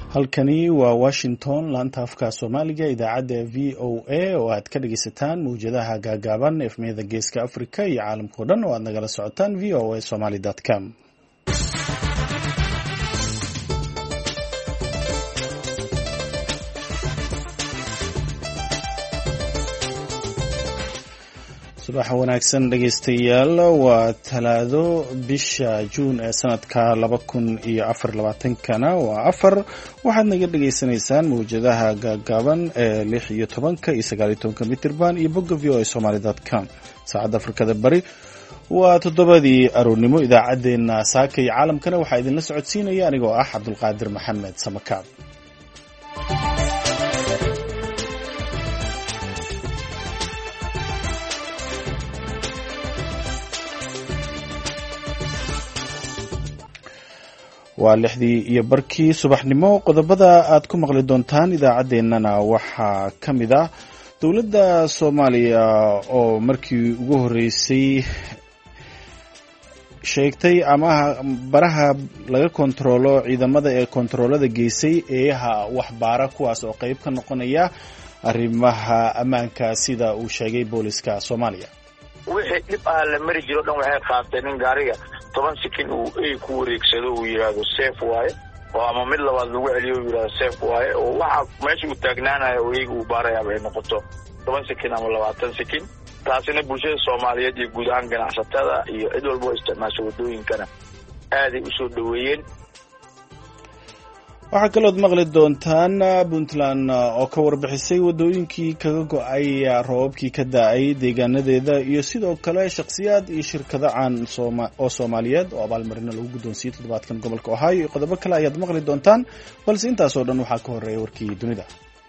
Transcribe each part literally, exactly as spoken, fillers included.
halkani waa Washington laanta afka Soomaaliga idaacadda V O A oo aad ka dhageysataan mawjadaha gaagaaban efmiyada geeska Afrika iyo caalamka oo dhan oo aad nagala socotaan v o a somali dot com. subax wanaagsan dhageystayaal waa talaado bisha Juun ee sanadka laba kun iyo afar iyo labaatan kana waa afar waxaad naga dhageysanaysaan mawjadaha gaagaaban ee lix iyo tobanka iyo sagaal iyo tobanka mitirban iyo bogga v o a somali dot com. saacadda Afrikada Bari waa toddobadii aroornimo. idaacadeena saaka iyo caalamkana waxaa idinla socodsiinaya anigoo ah Cabdulqaadir Maxamed Samakaab. waa lixdii iyo barkii subaxnimo. qodobada aad ku maqli doontaan idaacaddeenana waxaa ka mid ah dowladda Soomaaliya oo markii ugu horeysay sheegtay ama baraha laga kontaroolo ciidamada ee kontaroolada geysay eeyaha waxbaara kuwaas oo qayb ka noqonaya arrimaha ammaanka sida uu sheegay booliska Soomaaliya. wixii dhib ah la mari jiro dhan waxay qaateen in gaariga toban sekin uu ay ku wareegsado uu yiraahdo safe waaye oo ama mid labaad lagu celiyo uu yiraahdo safe waaye oo waxa meesha uu taagnaanayo oo iyagu baaraya ay noqoto toban sekin ama labaatan sekin. taasina bulshada Soomaaliyeed iyo guud ahaan ganacsatada iyo cid walba oo isticmaasha wadooyinkana aad ay u soo dhaweeyeen. waxaa kalood maqli doontaan Puntland oo ka warbixisay wadooyinkii kaga go'ay roobabkii ka da'ay deegaanadeeda iyo sidoo kale shakhsiyaad iyo shirkado caan oo Soomaaliyeed oo abaalmarino lagu guddoonsiiyay toddobaadkan gobolka Ohio iyo qodobo kale ayaad maqli doontaan, balse intaas oo dhan waxaa ka horeeya warkii dunida.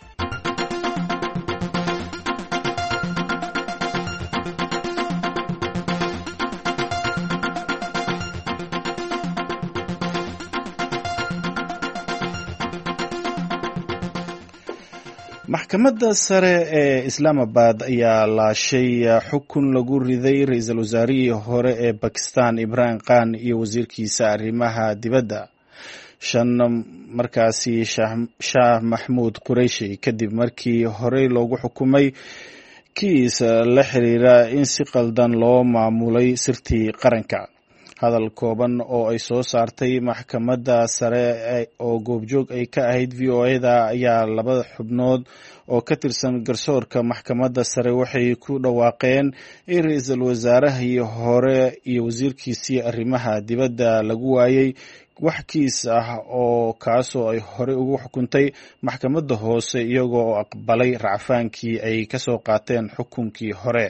maxkamadda sare ee Islamabad ayaa laashay xukun lagu riday ra'iisul wasaarihii hore ee Pakistan Imran Khan iyo wasiirkiisa arrimaha dibadda shan markaasi Shah Mahmood Qureshi kadib markii horey loogu xukumay kiis la xiriira in si qaldan loo maamulay sirtii qaranka. hadal kooban oo ay soo saartay maxkamadda sare oo goobjoog ay ka ahayd V O A-da ayaa labada xubnood oo ka tirsan garsoorka maxkamadda sare waxay ku dhawaaqeen in ra'iisul wasaarihii hore iyo wasiirkiisii arrimaha dibadda lagu waayay wax kiis ah oo kaasoo ay hore ugu xukuntay maxkamadda hoose iyagoo oo aqbalay racfaankii ay ka soo qaateen xukunkii hore.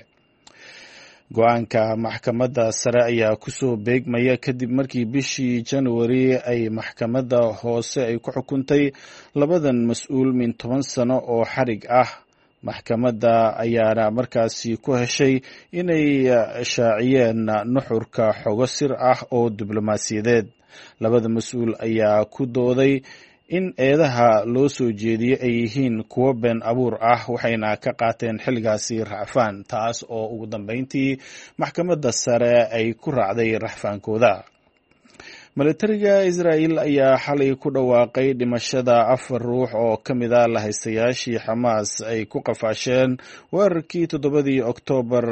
go-aanka maxkamadda sare ayaa kusoo beegmaya kadib markii bishii January ay maxkamadda hoose ay ku xukuntay labadan mas-uul min toban sano oo xarig ah. maxkamadda ayaana markaasi ku heshay inay shaaciyeen nuxurka xogo sir ah oo diblomaasiyadeed. labada mas-uul ayaa ku dooday in eedaha loo soo jeediyey ay yihiin kuwo been abuur ah waxayna ka qaateen xilligaasi racfaan, taas oo ugu dambeyntii maxkamadda sare ay ku raacday racfaankooda. militariga Israel ayaa xalay ku dhawaaqay dhimashada afar ruux oo ka mid ah lahaystayaashii Xamaas ay ku qafaasheen weerarkii toddobadii Oktoobar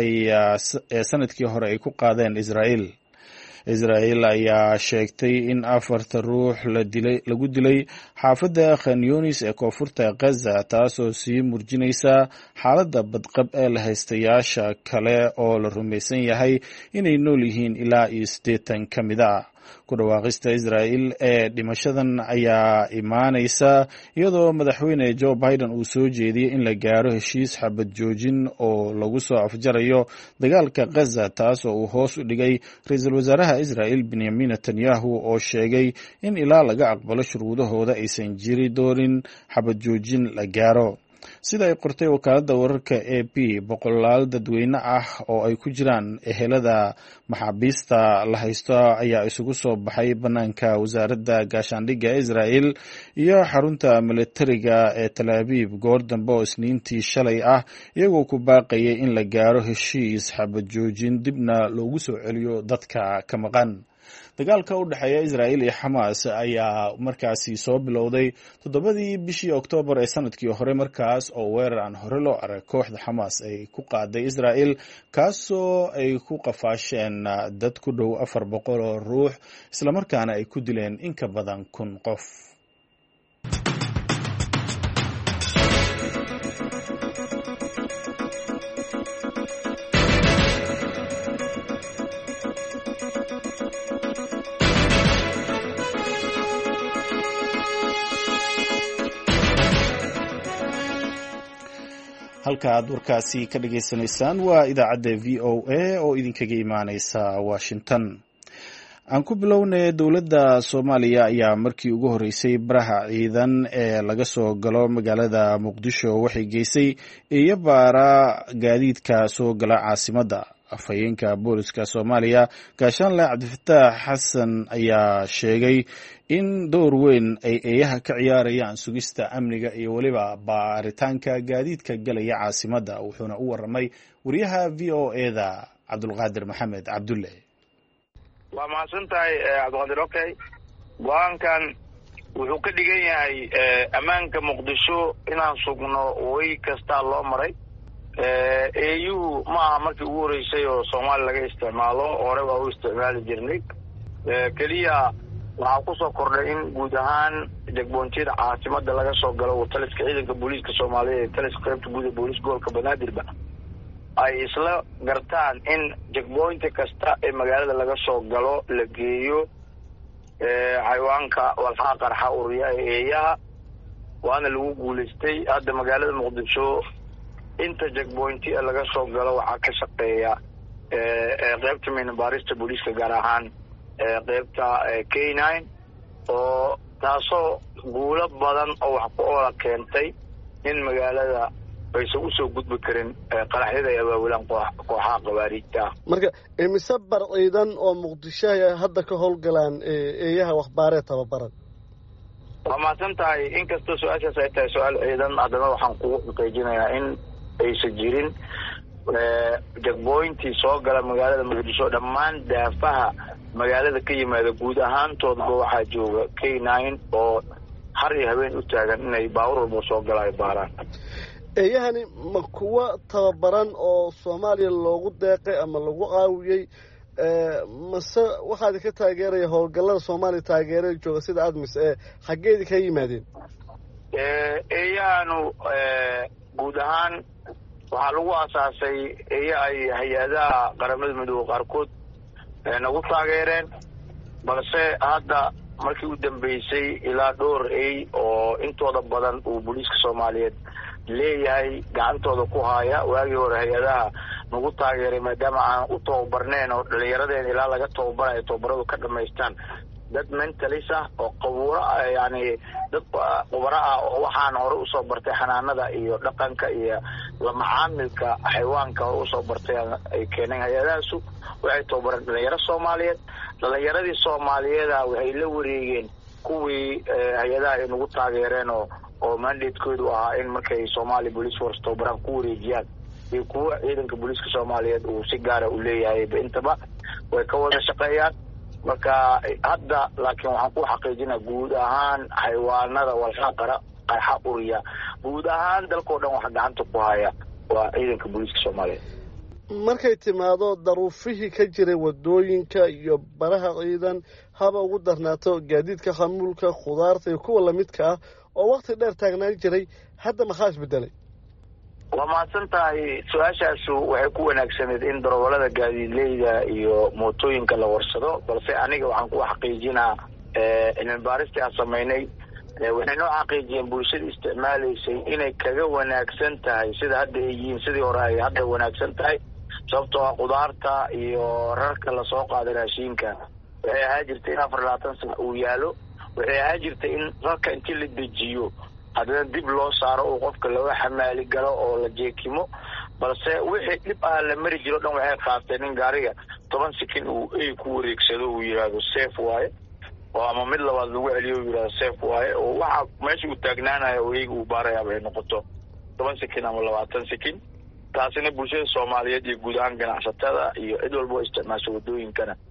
ee sanadkii hore ay ku qaadeen Israel. Israel ayaa sheegtay in afarta ruux la dilay lagu dilay xaafadda Khan Yunis ee koonfurta Gaza, taasoo sii murjinaysa xaaladda badqab ee lahaystayaasha kale oo la rumaysan yahay inay nool yihiin ilaa iyo siddeetan ka mid ah. ku dhawaaqista Israel ee dhimashadan ayaa imaanaysa iyadoo madaxweyne Joe Biden uu soo jeediyey in la gaaro heshiis xabad joojin oo lagu soo afjarayo dagaalka Gaza, taas oo uu hoos u dhigay ra'iisul wasaaraha Israel Benjamin Netanyahu oo sheegay in ilaa laga aqbalo shuruudahooda aysan jiri doonin xabad joojin la gaaro. sida ay qortay wakaaladda wararka A P, boqolaal dadweyne ah oo ay ku jiraan ehelada maxaabiista la haysto ayaa isugu soo baxay banaanka wasaaradda gaashaandhigga Israel iyo xarunta militariga ee Tel Aviv goor dambe oo Isniintii shalay ah, iyagoo ku baaqayay in la gaaro heshiis xabad joojin dibna loogu soo celiyo dadka ka maqan. dagaalka u dhexeeya israa'iil iyo xamaas ayaa markaasi soo bilowday toddobadii bishii oktoobar ee sanadkii hore, markaas oo weerar aan hore loo arag kooxda xamaas ay ku qaaday israa'iil, kaasoo ay ku qafaasheen dad ku dhow afar boqol oo ruux islamarkaana ay ku dileen in ka badan kun qof. halka aad warkaasi ka dhageysanaysaan waa idaacadda v o a oo idinkaga imaaneysa Washington. aan ku bilownay dowladda Soomaaliya ayaa markii ugu horeysay baraha ciidan ee laga soo galo magaalada Muqdisho waxay geysay iyo baara gaadiidka soo gala caasimadda. afhayeenka booliska Soomaaliya Gaashaanle Cabdifataax Xasan ayaa sheegay in door weyn ay eeyaha ka ciyaarayaan sugista amniga iyo waliba baaritaanka gaadiidka galaya caasimadda, wuxuuna u waramay wariyaha V O A-da Cabdulqaadir Maxamed Cabdulle. waa mahadsantahay Cabdulqaadir. okay go-aankan wuxuu ka dhigan yahay ammaanka Muqdisho inaan sugno way kasta loo maray. eeyuhu ma aha markii ugu horeysay oo Soomaali laga isticmaalo, hore waa u isticmaali jirnay. keliya waxaa ku soo kordhay in guud ahaan degmooyinka caasimadda laga soo galo taliska ciidanka booliiska Soomaaliyeed, taliska qaybta guud ee booliiska gobolka Banaadir ay isla gartaan in degmooyinka kasta ee magaalada laga soo galo la geeyo xayawaanka walxaha qarxa uriya ee eeyaha, waana lagu guuleystay. hadda magaalada Muqdisho inta checkpointi laga soo galo waxaa ka shaqeeya qaybta miinabaarista booliiska, gaar ahaan qaybta K nine, oo taasoo guulo badan oo wax ku oola keentay in magaalada aysan u soo gudbi karin qaraxyada ay abaabulaan kooxaha qawaariijta. marka imise bar ciidan oo Muqdisho hadda ka howlgalaan eeyaha waxbaaree tababaran? waa mahadsan tahay. inkastoo su-aashaas ay tahay su-aal ciidan, haddana waxaan kugu xaqiijinayaa in aysan jirin jagboyntii soo gala magaalada Muqdisho. dhammaan daafaha magaalada ka yimaada guud ahaantoodba waxaa jooga K nine oo har iyo habeen u taagan inay baawur walba soo gala ay baaraan. eeyahani ma kuwa tababaran oo Soomaaliya loogu deeqay ama lagu caawiyey, mase waxaad ka taageeraya howlgallada Soomaaliya taageerada jooga sida admis ee xaggeedii ka yimaadeen? eeyahanu guud ahaan waxaa lagu aasaasay eeya ay hay-adaha qaramada midoobe qaarkood nagu taageereen, balse hadda markii u dambeysay ilaa dhowr eey oo intooda badan uu booliiska Soomaaliyeed leeyahay gacantooda ku haya. waagii hore hay-adaha nagu taageeray maadaama aan u tababarneen oo dhalinyaradeen ilaa laga tababarayo tababaradu ka dhamaystaan dad mentalis ah oo qabuuro ah, yani dad qubaro ah oo waxaan hore usoo bartay xanaanada iyo dhaqanka iyo la macaamilka xayawaanka hore usoo bartay ay keeneen hay-adahaasu. waxay tababareen dhalinyaro Soomaaliyeed. dhalinyaradii Soomaaliyeeda waxay la wareegeen kuwii hay-adaha ay nagu taageereen oo oo mandatekoodu ahaa in markay Somali Police Force tababaraan ku wareejiyaan iyo kuwa ciidanka booliiska Soomaaliyeed uu si gaara u leeyahay intaba way ka wada shaqeeyaan. marka hadda laakiin waxaan ku xaqiijinaa guud ahaan xayawaanada walxaha qarxa uriya guud ahaan dalkoo dhan waxa gacanta ku haya waa ciidanka booliiska Soomaaliyeed. markay timaado daruufihii ka jiray wadooyinka iyo baraha ciidan, haba ugu darnaato gaadiidka xamuulka, khudaarta iyo kuwa lamidka ah oo waqti dheer taagnaan jiray, hadda maxaa isbedelay? waa mahadsan tahay. su-aashaasu waxay ku wanaagsaneed in darawalada gaadiidleyda iyo mootooyinka la warsado, balse aniga waxaan ku xaqiijinaa cilmi baaristii aan samaynay waxay noo xaqiijiyeen bulshada isticmaalaysay inay kaga wanaagsan tahay sida hadda ay yihiin, sidii hore ay hadda wanaagsan tahay. sababtoo ah khudaarta iyo rarka lasoo qaaday raashinka waxay ahaa jirtay in afar labaatan sano uu yaalo. waxay ahaa jirtay in rarka intii la dejiyo haddana dib loo saaro oo qofka laga xamaali galo oo la jeekimo, balse wixii dhib ah la mari jiro dhan waxay qaateen in gaariga toban sikin uu ay ku wareegsado uu yiraahdo safe waaye, oo ama mid labaad lagu celiyo uu yiraahdo safe waaye, oo waxa meesha uu taagnaanayo oo iyagu uu baaraya ay noqoto toban sikin ama labaatan sikin. taasina bulshada Soomaaliyeed iyo guud ahaan ganacsatada iyo cid walba oo isticmaasho wadooyinkana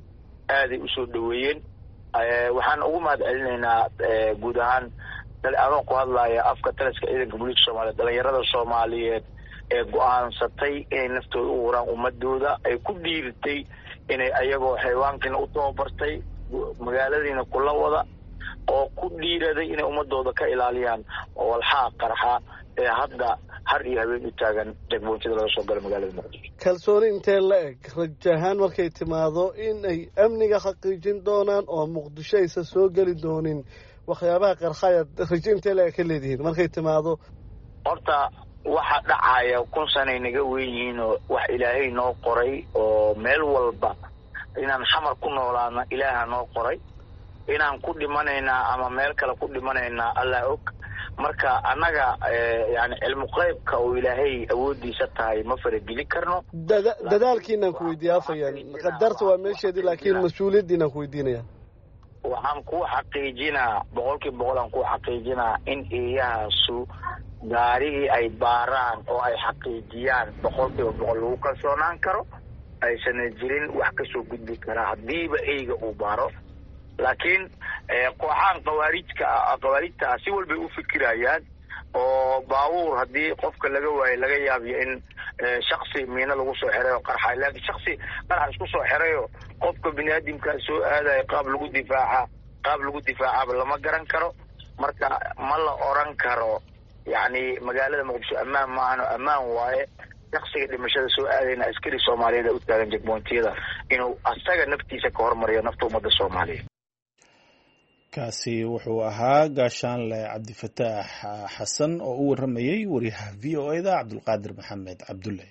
aaday usoo dhaweeyeen waxaan ugu mahad celinaynaa guud ahaan adoo ku hadlaya afka taliska ciidanka booliiska Soomaaliyeed dhalinyarada Soomaaliyeed ee go'aansatay inay naftooda u huraan ummadooda ay ku dhiirtay inay ayagoo xayawaankiina u tababartay magaaladiina kula wada oo ku dhiiraday inay ummadooda ka ilaaliyaan walxaa qarxa ee hadda har iyo habeen u taagan degmooyinka laga soo galo magaalada Muqdisho. kalsooni intee la eg rajahan markay timaado in ay amniga xaqiijin doonaan oo Muqdisho aysan soo gali doonin waxyaabaha qarxaya rajinta la ka leedihiin markay timaado horta waxa dhacaya kun sano inaga weeyeen oo wax Ilaahay noo qoray oo meel walba inaan xamar ku noolaana Ilaahay noo qoray inaan ku dhimanayna ama meel kale ku dhimanayna Allah og marka anaga yaani cilmu qaybka oo Ilaahay awoodiisa tahay ma farageli karno dadaalkiina ku weydiiyafayaan qadarta waa meesheedii laakiin mas'uuliyadiina ku weydiinaya waxaan ku xaqiijinaa boqolkiiba boqol aan ku xaqiijinaa in eeyahaasu gaarigii ay baaraan oo ay xaqiijiyaan boqolkiiba boqol lagu kalsoonaan karo aysan jirin wax ka soo gudbi kara hadiiba eeyga uu baaro laakiin kooxaan qawaarijka qawaarijta si walba u fikirayaan oo baawur hadii qofka laga waayo laga yaabiyo in shakhsi miina lagu soo xiray qarxa laakiin shakhsi qarxa isku soo xiray qofka bini'aadamka soo aaday qaab lagu difaaca qaab lagu difaaca lama garan karo marka ma la oran karo yaani magaalada Muqdisho ammaan ma ahan ammaan waaye shakhsiga dhimashada soo aadayna askari Soomaaliyeed u taagan jegmoontiyada inuu asaga naftiisa ka hormariyo nafta ummadda Soomaaliyeed. kaasi wuxuu ahaa gaashaanle Cabdifataax Xasan oo u waramayay wariyaha V O A da Cabdulqaadir Maxamed Cabdulle.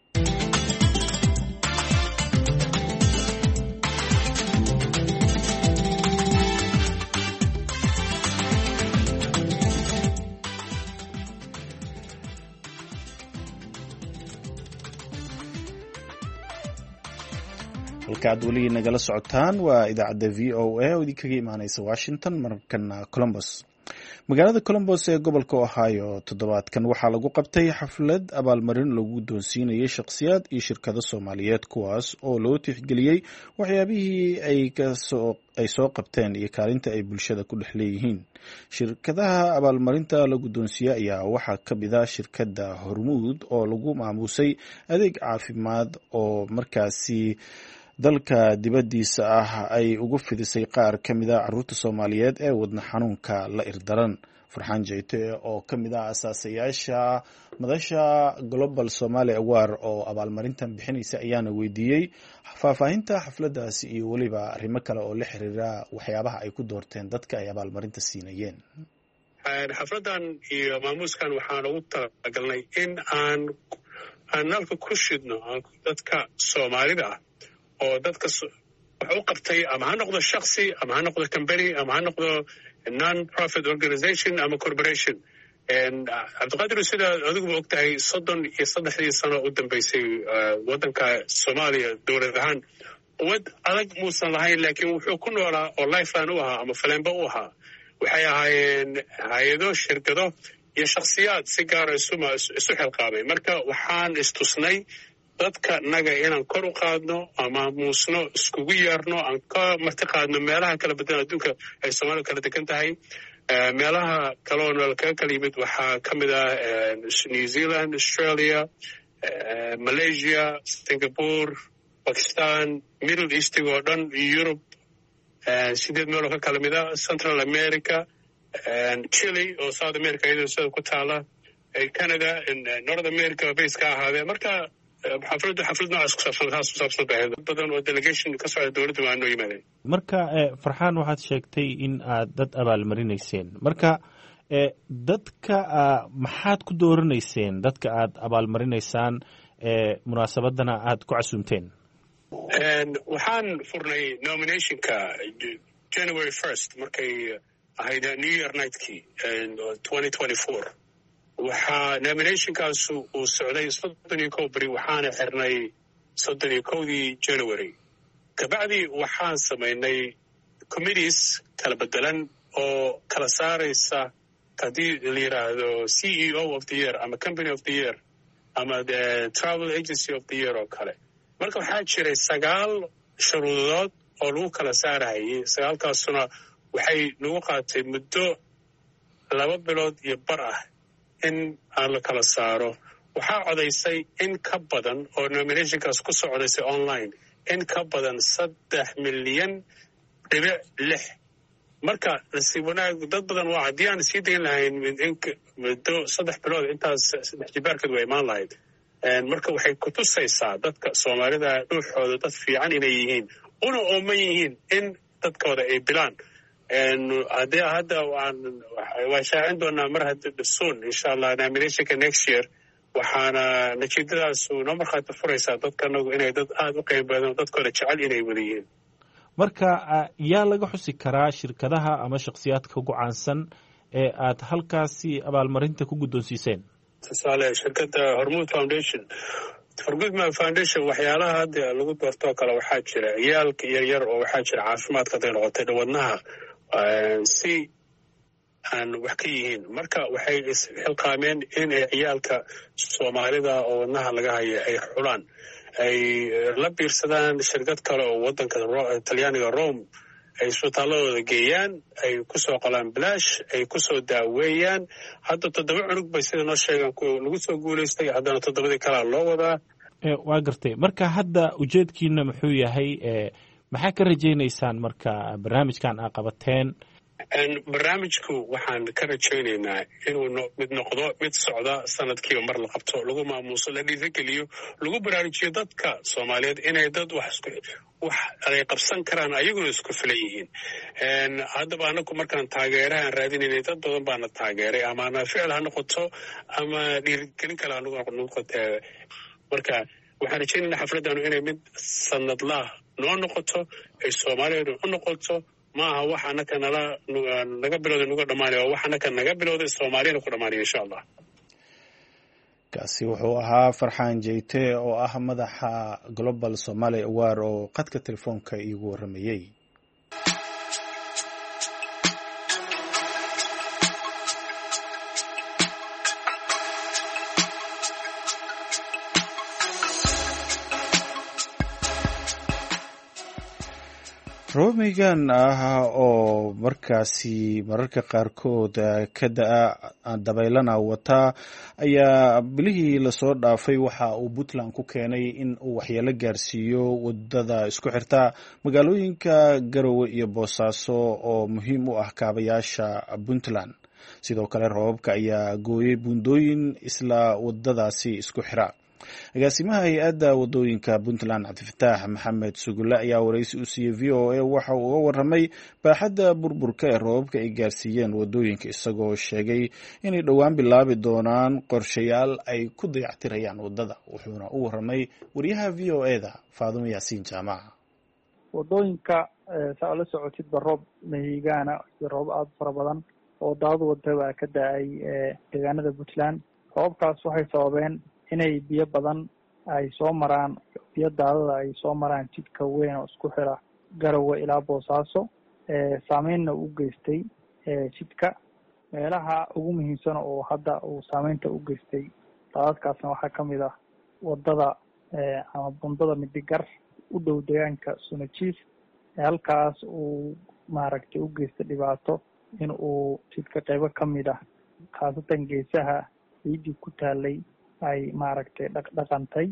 halkaad weli nagala socotaan waa idaacadda V O A oo idinkaga imaanaysa Washington markana Columbus. magaalada Columbus ee gobolka Ohio toddobaadkan waxaa lagu qabtay xaflad abaalmarin lagu doonsiinayay shakhsiyaad iyo shirkado Soomaaliyeed kuwaas oo loo tixgeliyay waxyaabihii ay ka soo ay soo qabteen iyo kaalinta ay bulshada ku dhex leeyihiin. shirkadaha abaalmarinta lagu doonsiiyay ayaa waxaa ka mid ah shirkadda Hormuud oo lagu maamusay adeeg caafimaad oo markaasi dalka dibadiisa ah ay ugu fidisay qaar ka mid ah carruurta Soomaaliyeed ee wadna xanuunka la irdaran. Farxaan Jeyte oo ka mid ah asaasayaasha madasha Global Somali Award oo abaalmarintan bixinaysa ayaana weydiiyey faahfaahinta xafladaasi iyo waliba arrimo kale oo la xiriira waxyaabaha ay ku doorteen dadka ay abaalmarinta siinayeen. xafladan iyo maamuskan waxaan ugu talagalnay in aan aan nalka ku shidno dadka Soomaalida ah oo dadka wax u qabtay ama ha noqdo shakhsi ama ha noqdo company ama ha noqdo non-profit organization ama corporation. Cabdiqaadir sida adigu ma ogtahay soddon iyo saddexdii sano u dambeysay waddanka Soomaaliya dowlad ahaan quwad adag muusan lahayn laakiin wuxuu ku noolaa oo lifeline u ahaa ama faleenba u ahaa waxay ahaayeen hay-ado shirkado iyo shakhsiyaad si gaara isu xilqaamay marka waxaan istusnay dadka naga inaan kor u qaadno ama muusno iskugu yeerno aan ka marti qaadno meelaha kala badan adduunka ay Soomaaliya kala degan tahay meelaha kale oo nala kaga kala yimid waxaa ka mid ah New Zealand, Australia, Malaysia, Singapore, Pakistan, Middle East oo dhan, Europe, sideed meel oo ka kala mid ah Central America, Chile oo South America iyadoo sida ku taala, Canada, North America base ka ahaadee marka xafladu xaflad noocaas ku saabsan taas ku saabsan baahido badan oo delegation ka socda dowladda waa noo yimaadeen. marka Farxaan waxaad sheegtay in aad dad abaalmarinayseen marka dadka maxaad ku dooranayseen dadka aad abaalmarinaysaan munaasabadana aad ku casuumteen? waxaan furnay nominationka January first markay ahayd New Year nightkii twenty twenty-four waxaa nominationkaasu uu socday soddon iyo kow beri waxaana xirnay soddon iyo kowdii January. kabacdi waxaan samaynay committees kala bedelan oo kala saaraysa haddii la yidhaahdo C E O of the year ama company of the year ama the travel agency of the year oo kale. marka waxaa jiray sagaal shuruudood oo lagu kala saarahayay sagaalkaasuna waxay nagu qaatay muddo laba bilood iyo bar ah in aan la kala saaro. waxaa codaysay in ka badan oo nominationkaas ku soo codaysay online in ka badan saddex milyan dhibic lix. marka nasiib wanaag dad badan waa haddii aan sii dayn lahayn muddo saddex bilood intaas saddex jibaarkeed waa imaan lahayd. marka waxay kutusaysaa dadka soomaalida dhuuxooda dad fiican inay yihiin una ooman yihiin in dadkooda ay bilaan. haddii hadda waan waa shaacin doonaa mar hadda soon insha allah nominationka next year, waxaana natiijadaasu noo markhaati furaysaa dadka anagu inay dad aada u qiimo badan dadkooda jecel inay wada yihiin. marka yaa laga xusi karaa shirkadaha ama shakhsiyaadka ugu caansan ee aad halkaasi abaalmarinta ku guddoonsiiseen? tusaale shirkadda hormuud foundation hormuud foundation waxyaalaha hadda lagu doortoo kale waxaa jira ciyaalka yaryar oo waxaa jira caafimaadka hadday noqotay dhawadnaha si aan wax ka yihiin. marka waxay isxilqaameen in ay ciyaalka soomaalida oo wadnaha laga haya ay xulaan, ay la biirsadaan shirkad kale oo wadanka talyaaniga rome ay isbitaaladooda geeyaan, ay kusoo qolaan bilaash, ay kusoo daaweeyaan. hadda toddoba cunug bay sida noo sheegaan lagu soo guulaystay, haddana toddobadii kalea loo wadaa. waa gartay. marka hadda ujeedkiina muxuu yahay? maxaa ka rajaynaysaan marka barnaamijkan aa qabateen? barnaamijku waxaan ka rajaynaynaa inuu mid noqdo mid socda sanadkiiba mar la qabto, lagu maamuuso, la dhiirageliyo, lagu baraarujiyo dadka soomaaliyeed inay dad wax wax ay qabsan karaan ayaguna isku filan yihiin. haddaba anaku markaan taageerahaan raadinaynay dad badan baana taageeray, amaana ficil ha noqoto ama dhiirigelin kale hanoqote. marka waxaan rajaynaynaa xafladanu inay mid sanadlaah noo noqoto, ay soomaaliyeedu u noqoto. ma aha wax anaka nala naga bilowday nuga dhamaanay, waa wax anaka naga bilowday soomaaliyana ku dhamaanaya insha allah. kaasi wuxuu ahaa Farxaan Jeyte oo ah madaxa Global Somali Award oo qadka telefoonka iigu waramayay. roomigan ah oo markaasi mararka qaarkood ka da'a dabaylana wata ayaa bilihii lasoo dhaafay waxa uu Puntland ku keenay in uu waxyeelo gaarsiiyo wadada isku xirta magaalooyinka Garowe iyo Boosaaso oo muhiim u ah kaabayaasha Puntland. sidoo kale roobabka ayaa gooyay buundooyin isla wadadaasi isku xira. agaasimaha hay-adda wadooyinka Puntland Cabdifataax Maxamed Sugulle ayaa wareysi u siiyey V O A waxa uu uga warramay baaxadda burburka ee roobabka ay gaarsiiyeen wadooyinka, isagoo sheegay inay dhowaan bilaabi doonaan qorshayaal ay ku dayactirayaan wadada. wuxuuna u warramay wariyaha V O A da Faadumo Yaasiin Jaamaca. wadooyinka saa la socotidba roob mahigaana iyo roob aad fara badan oo daad wadada ka daay deegaanada Puntland. roobkaas waxay sababeen inay biyo badan ay soo maraan, biyo daadada ay soo maraan jidka weyn oo isku xira Garowe ilaa Boosaaso, saameynna u geystay jidka. meelaha ugu muhiimsan oo hadda uu saameynta u geystay daadadkaasna waxaa ka mid ah wadada ama bundada Midigar u dhow deegaanka Sunajiif. halkaas uu maaragtay u geystay dhibaato in uu jidka qaybo ka mid ah khaasatan geesaha ciidii ku taalay ay maaragtay dhaqdhaqantay.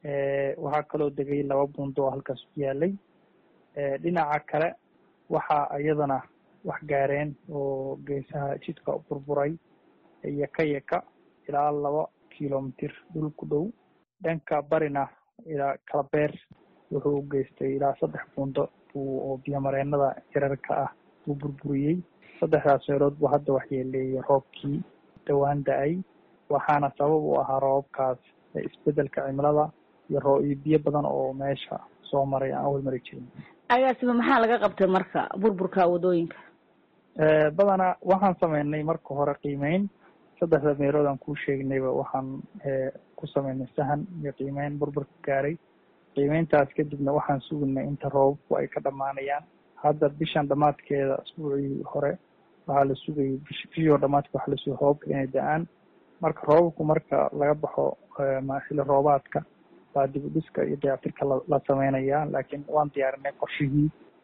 waxaa kaloo degay laba buundo oo halkaas ku yaalay. dhinaca kale waxaa iyadana wax gaareen oo geesaha jidka burburay yaka yaka ilaa laba kilomitir dhul ku dhow. dhanka barina ilaa Kalabeer wuxuu u geystay ilaa saddex buundo oo biyomareenada yararka ah uu burburiyey. saddexdaas meelood buu hadda waxyeeleeyay roobkii dhowaan da-ay, waxaana sabab u ahaa roobabkaas isbedelka cimilada iyo roo iyo biyo badan oo meesha soo maray aan awal mari jirin. agaasima maxaa laga qabtay marka burburka wadooyinka? badana waxaan sameynay marka hore qiimeyn. saddexda meelood aan kuu sheegnayba waxaan ku sameynay sahan iyo qiimeyn burburka gaaray. qiimeyntaas kadibna waxaan sugnay inta roobabku ay ka dhamaanayaan. hadda bishan dhamaadkeeda asbuucii hore waxaa la sugayay bishii dhamaadka waxaa la sugay roobabka inay da-aan. marka roobabku marka laga baxo xilli roobaadka waa dib u dhiska iyo dayactirka la sameynayaa. laakiin waan diyaarinay qorshihii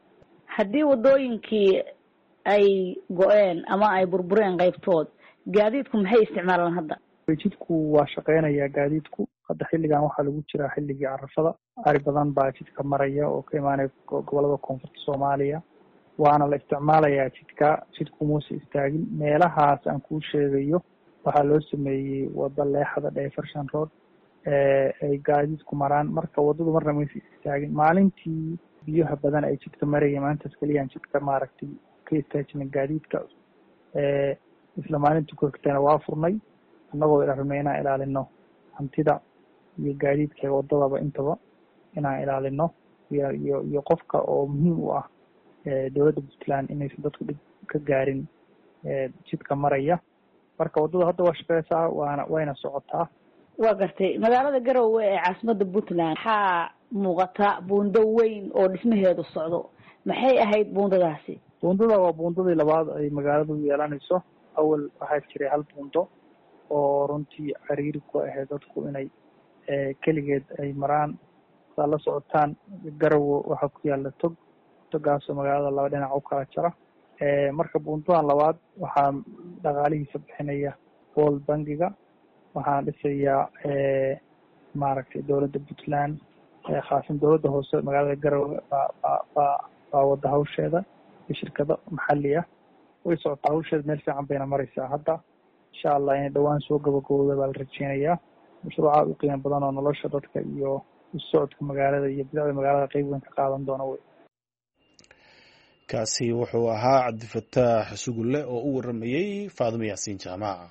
haddii wadooyinkii ay go-een ama ay burbureen qaybtood gaadiidku maxay isticmaalaan hadda? jidku waa shaqeynayaa gaadiidku hadda xilligan waxaa lagu jiraa xilligii carafada ari badan baa jidka maraya oo ka imaanaya gobolada koonfurta soomaaliya waana la isticmaalayaa jidka jidku muuse istaagin meelahaas aan kuu sheegayo waxaa loo sameeyey wada leexada Diversion Road ee ay gaadiidku maraan marka wadadu marna maysa istaagin maalintii biyaha badan ay jidka marayeen maanta kaliya jidka maaragtay ka istaajin gaadiidka ee isla maalintii ku xigtana waa furnay annagoo ilaalinayna ilaalino hantida iyo gaadiidka wadadaba intaba inaan ilaalino iyo iyo iyo qofka oo muhiim u ah ee dawladda Puntland inaysan dadku dhib ka gaarin ee jidka maraya marka wadada hadda waa shaqeysaa waana wayna socotaa. waa gartay magaalada Garowe ee caasimadda Puntland waxaa muuqata buundo weyn oo dhismaheedu socdo maxay ahayd buundadaasi? buundada waa buundadii labaad ay magaaladu yeelanayso awal waxaa jiray hal buundo oo runtii cariiri ku ahayd dadku inay keligeed ay maraan saa la socotaan Garowe waxaa ku yaala tog togaasoo magaalada laba dhinac u kala jara marka buundadan labaad waxaa dhaqaalihiisa bixinaya World Bankiga waxaan dhisayaa maaragtay dawladda Puntland khaasan dawladda hoose magaalada Garowe baa wada hawsheeda shirkado maxalli ah way socotaa hawsheeda meel fiican bayna maraysaa hadda insha Allah inay dhawaan soo gabagabowda baa la rajeynayaa mashruuca u qiimo badan oo nolosha dadka iyo socodka magaalada iyo bilicda magaalada qayb weyn ka qaadan doona way. kaasi wuxuu ahaa Cabdifataax Sugulle oo u waramayay Faadimo Yaasiin Jaamac.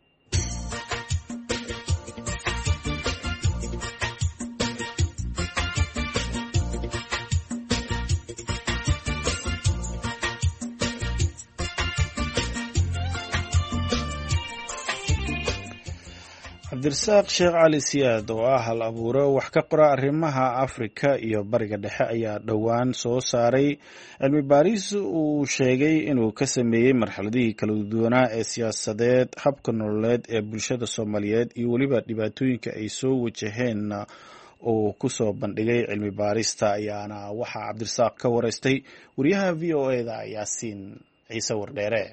cabdirasaaq sheekh cali siyaad oo ah hal abuuro wax ka qora arrimaha Afrika iyo bariga dhexe ayaa dhowaan soo saaray cilmi baaris uu sheegay inuu ka sameeyey marxaladihii kala duwanaa ee siyaasadeed habka nololeed ee bulshada Soomaaliyeed iyo weliba dhibaatooyinka ay soo wajaheen oo ku soo bandhigay cilmi baarista ayaana waxaa cabdirasaaq ka wareystay wariyaha V O A da Yaasiin Ciise Wardheere.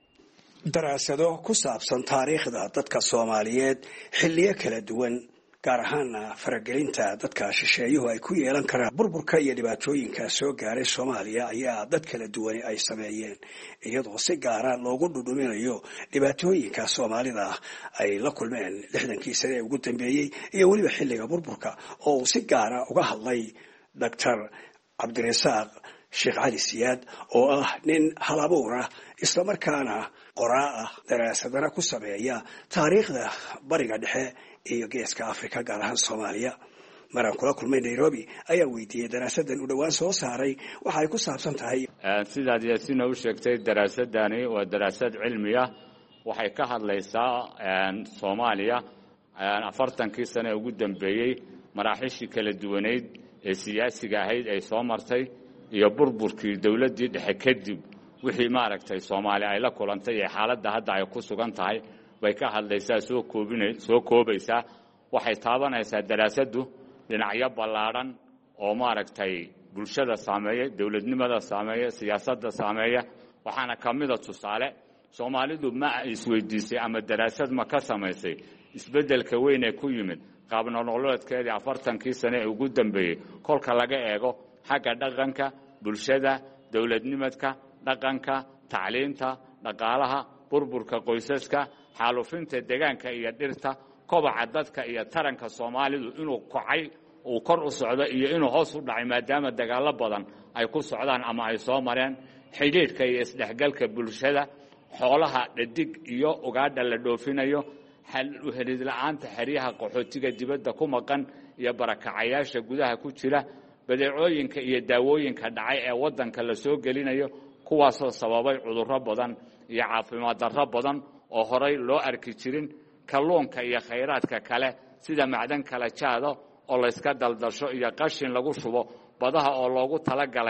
daraasado ku saabsan taariikhda dadka Soomaaliyeed xilliyo kala duwan gaar ahaan faragelinta dadka shisheeyuhu ay ku yeelan karaan burburka iyo dhibaatooyinka soo gaaray Soomaaliya ayaa dad kala duwan ay sameeyeen iyadoo si gaar ah loogu dhudhuminayo dhibaatooyinka Soomaalida ay la kulmeen lixdankii sano ee ugu dambeeyay iyo waliba xilliga burburka oo si gaar ah uga hadlay Doctor Cabdirasaaq Sheekh Cali Siyaad oo ah nin hal abuur ah isla markaana qoraa ah daraasadana ku sameeya taariikhda bariga dhexe iyo geeska Afrika gaar ahaan Soomaaliya. maraan kula kulmay Nairobi ayaa weydiiyay daraasadan u dhawaan soo saaray waxa ay ku saabsan tahay. sidaad Yaasiin u sheegtay daraasadani waa daraasad cilmi ah waxay ka hadlaysaa Soomaaliya afartankii sano ugu dambeeyay maraaxishii kala duwaneed ee siyaasiga ahayd ay soo martay iyo burburkii dawladdii dhexe kadib wixii maaragtay Soomaaliya ay la kulantay ee xaaladda hadda ay ku sugan tahay way ka hadlaysaa soo koobinay soo koobaysaa waxay taabanaysaa daraasadu dhinacyo ballaaran oo maaragtay bulshada saameeya dawladnimada saameeya siyaasadda saameeya waxaana kamida tusaale Soomaalidu ma isweydiisay ama daraasad ma ka samaysay isbedelka weyn ee ku yimid qaab nololeedkeedii afartankii sano ee ugu dambeeyay kolka laga eego xagga dhaqanka bulshada dawladnimadka dhaqanka tacliinta dhaqaalaha burburka qoysaska xaalufinta deegaanka iyo dhirta kobaca dadka iyo taranka Soomaalidu inuu kacay uu kor u socdo iyo inuu hoos u dhacay maadaama dagaalo badan ay ku socdaan ama ay soo mareen xidhiidhka iyo isdhexgalka bulshada xoolaha dhadig iyo ugaadha la dhoofinayo hal u helid la'aanta xiriyaha qaxootiga dibadda ku maqan iyo barakacayaasha gudaha ku jira badeecooyinka iyo daawooyinka dhacay ee wadanka la soo gelinayo kuwaasoo sababay cudurro badan iyo caafimaad darro badan oo horay loo arki jirin kalluunka iyo khayraadka kale sida macdan kala jaado oo la iska daldasho iyo qashin lagu shubo badaha oo loogu talagalay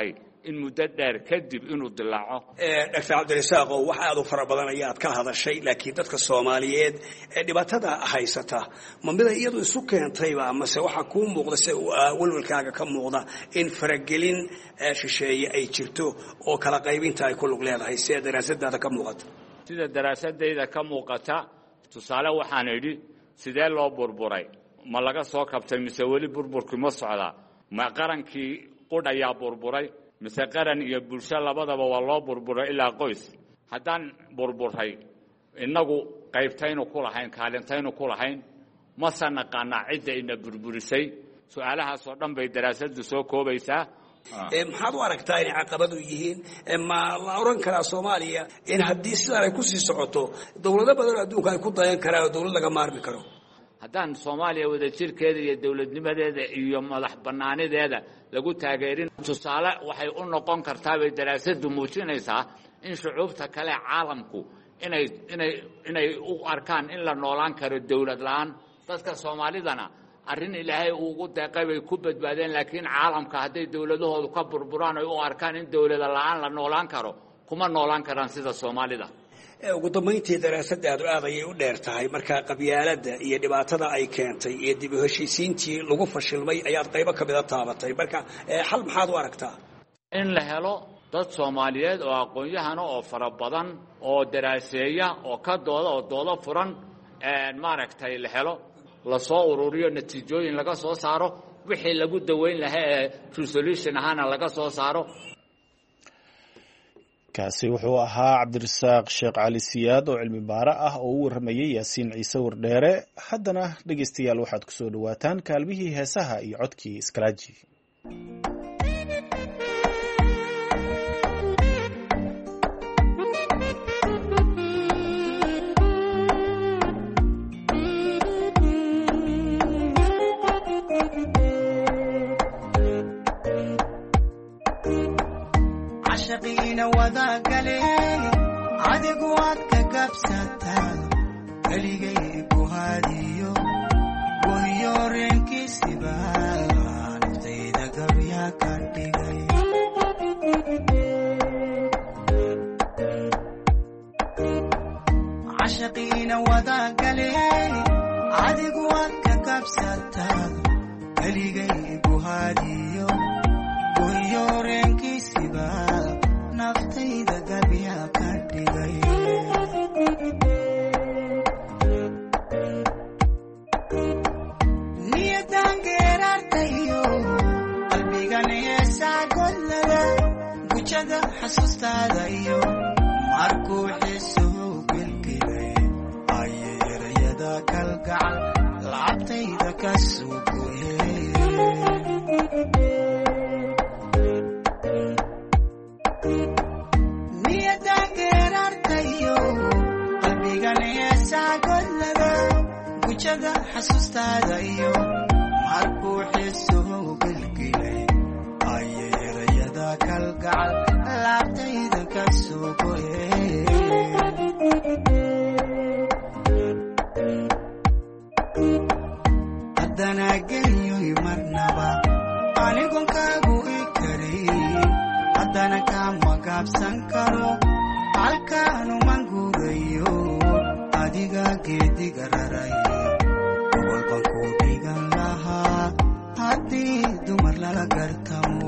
in muddo dheer kadib inuu dilaaco. doctor cabdirasaaq oo wax aad u fara badan ayaad ka hadashay laakiin dadka Soomaaliyeed ee dhibaatada haysata ma mid iyadu isu keentayba amase waxa ku muuqda si walwalkaaga ka muuqda in faragelin shisheeye ay jirto oo kala qaybinta ay ku lug leedahay sida daraasadda ka muuqata. sida daraasadayda ka muuqata tusaale waxaan idhi sidee loo burburay ma laga soo kabtay mise weli burburkii ma socdaa ma qarankii qudh ayaa burburay mise qaran iyo bulsho labadaba waa loo burburay ilaa qoys haddaan burburay innagu qaybtaynu ku lahayn kaalintaynu ku lahayn mase naqaanaa cidda ina burburisay su-aalahaas oo dhan bay daraasaddu soo koobaysaa. maxaad u aragtaa inay caqabadu yihiin ma la oran karaa Soomaaliya in haddii sidan ay ku sii socoto dawlado badan adduunka ay ku dayan karaan dawlad laga maarmi karo haddaan Soomaaliya wada jirkeeda iyo dawladnimadeeda iyo madax bannaanideeda lagu taageerin tusaale waxay u noqon kartaa bay daraasaddu muujinaysaa in shucuubta kale caalamku inay inay inay u arkaan in la noolaan karo dawlad la'aan dadka Soomaalidana arrin ilaahay ugu deeqay bay ku badbaadeen laakiin caalamka hadday dawladahoodu ka burburaan ay u arkaan in dawlad la'aan la noolaan karo kuma noolaan karaan sida Soomaalida. ugu dambeyntii daraasadda aad aad ayay u dheer tahay marka qabyaaladda iyo dhibaatada ay keentay iyo dib u heshiisiintii lagu fashilmay ayaad qaybo ka mid ah taabatay marka xal maxaad u aragtaa in la helo dad Soomaaliyeed oo aqoon-yahan oo fara badan oo daraaseeya oo ka dooda oo doodo furan ee maaragtay la helo la soo ururiyo natiijooyin laga soo saaro wixii lagu daweyn lahaa ee resolution ahaana laga soo saaro. kaasi wuxuu ahaa cabdirasaaq sheekh cali siyaad oo cilmi baare ah oo u waramayay yaasiin ciise wardheere. haddana dhegaystayaal waxaad ku soo dhawaataan kaalmihii heesaha iyo codkii iskalaaji. عشقينا وذا قليل عادق واتك قبستا قليقي بوهاديو وهيورين كيسيبان نفتيدا قبيا كارديقي عشقينا وذا قليل عادق واتك قبستا قليقي بوهاديو وهيورين كيسيبان naftayda gabiya ka dhigay niyadan geerartayo qalbigan yeesaa gollada gujada xasuustaada iyo markuu xiisuhu gelgelay ayeerayada kalgacal lacabtayda ka suugoyay niyadan geerartayo qalbigan yeesaa gollada gujada xasuustaada iyo markuu xiisuhu gelgelay ayeerayada kalgacal laabtayda ka suugoyay haddana geliyoy marnaba anigon kaagu i karay haddana kama gaabsan karo halkaanu manguurayo adiga geediga raray gobolban ku dhigan lahaa haddii dumar lala gartamo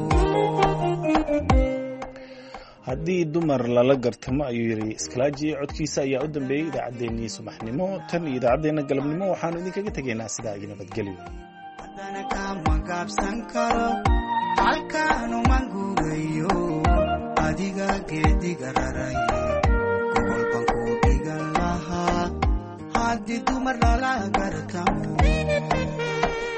haddii dumar lala gartamo ayuu yidhi iskalaaji. codkiisa ayaa u dambeeyey idaacaddeenii subaxnimo tan iyo idaacaddeenna galabnimo waxaanu idinkaga tegaynaa sidaa iyo nabadgelyo. haddana kama gaabsan karo halkaanu manguurayo adiga geediga raray gobolban ku dhigan lahaa haddii dumar lala gartamo